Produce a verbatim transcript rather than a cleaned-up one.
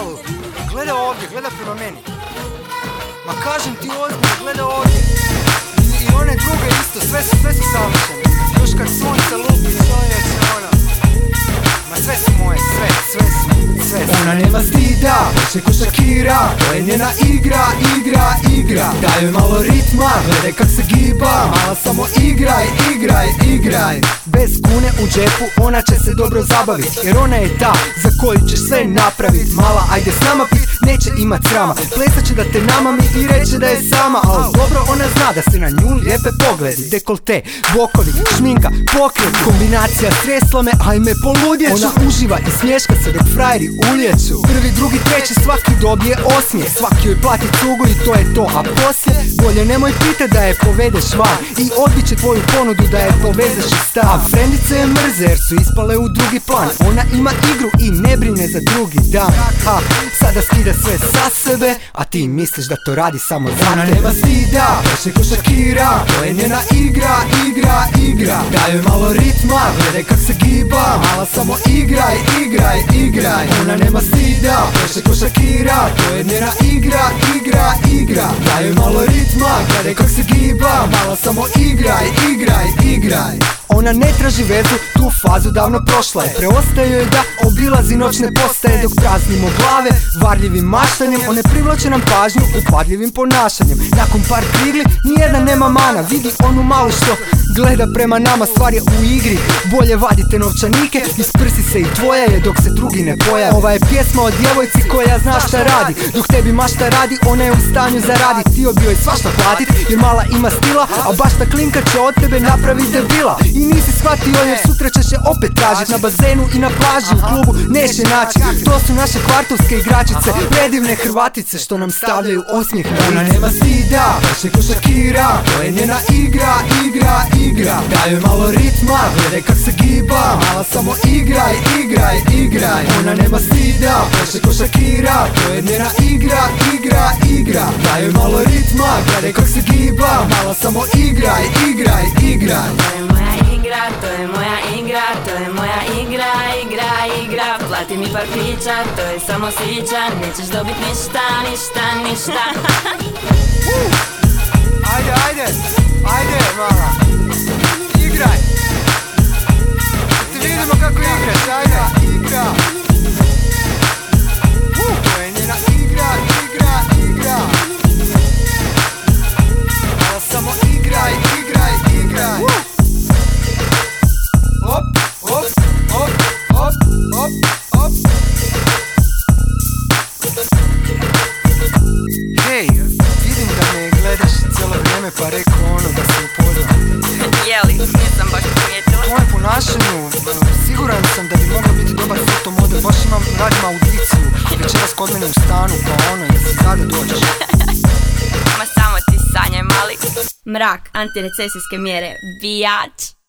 Al, gleda ovdje, gleda prema meni. Ma kažem ti ozbiljno, gleda ovdje. I, i one druge isto, sve su, sve su savršene. Još kad sunce lupi, čovječe, ono. Ma sve su moje, sve, sve su, sve su. Ona nema stida, hoće ko Shakira. To je njena igra, igra, igra. Daj joj malo ritma, gledaj kak se giba. Mala samo igraj, igraj, igraj. Bez kune u džepu ona će se dobro zabavit, jer ona je ta za koju ćeš sve napravit. Mala ajde s nama pit, neće imat srama. Plesat će da te namami i reće da je sama. Al dobro ona zna da se na nju lijepe pogledi. Dekolte, bokovi, šminka, pokret, kombinacija stresla me, ajme poludjeću. Ona uživa i smješka se dok frajeri ulijeću. Prvi, drugi, treći, svaki dobije osmijeh. Svaki joj plati cugu i to je to. A poslije, bolje nemoj pite da je povedeš van i odbit će tvoju ponudu da je povezeš i stav. Frendice je mrze jer su ispale u drugi plan. Ona ima igru i ne brine za drugi dan. Ha, sada skida sve sa sebe, a ti misliš da to radi samo za Ona tebe. nema stida, hoće ko Shakira. To je njena igra, igra, igra. Daj joj malo ritma, gledaj kak se giba. Mala samo igraj, igraj, igraj. Ona nema stida, hoće ko Shakira. To je njena igra, igra, igra. Daj joj malo ritma, gledaj kak se giba. Mala samo igraj, igraj, igraj. Ona ne traži vezu, tu fazu davno prošla je. Preostaje joj da obilazi noćne postaje dok praznimo glave varljivim maštanjem. One privlače nam pažnju upadljivim ponašanjem. Nakon par krigli nijedna nema mana. Vidi onu malu što gleda prema nama, stvar je u igri. Bolje vadite novčanike, isprsi se i tvoja je dok se drugi ne pojave. Ova je pjesma o djevojci koja zna šta radi. Dok tebi mašta radi, ona je u stanju zaradit. Htio bi joj svašta platit jer mala ima stila, a baš ta klinka će od tebe napraviti debila. I nisi shvatio jer sutra ćeš je opet tražit na bazenu i na plaži, u klubu neće naći. To su naše kvartovske igračice, predivne Hrvatice što nam stavljaju osmijeh na Ona lice. nema stida, hoće ko Shakira. To je njena igra, igra, igra. Daj joj malo ritma, gledaj kak se giba. Mala samo igraj, igraj, igraj. Ona nema stida, hoće ko Shakira. To je njena igra, igra, igra. Daj joj malo ritma, gledaj kak se giba. Mala samo igraj, igraj, igraj. To je moja igra, to je moja igra, igra, igra. Plati mi par pića, to je samo svića. Nećeš dobit ništa, ništa, ništa. Ajde, ajde, ajde mala, igraj. Ti vidimo kako igraš, ajde, igra. To je njena igra, igra, igra. Mala samo igraj, igraj, igraj. Op, op, op, op, op, op. Hej, vidim da me gledaš cijelo vrijeme pa rekao ono da se upoznam. Jeli, nisam baš primijetila. Po mojem ponašanju, siguran sam da bi mogla biti dobar fotomodel. Baš imam, radim audiciju večeras kod mene u stanu, pa ono, jesi zada dođeš. Ma samo ti sanjaj mali. Mrak, antirecesijske mjere, bijač.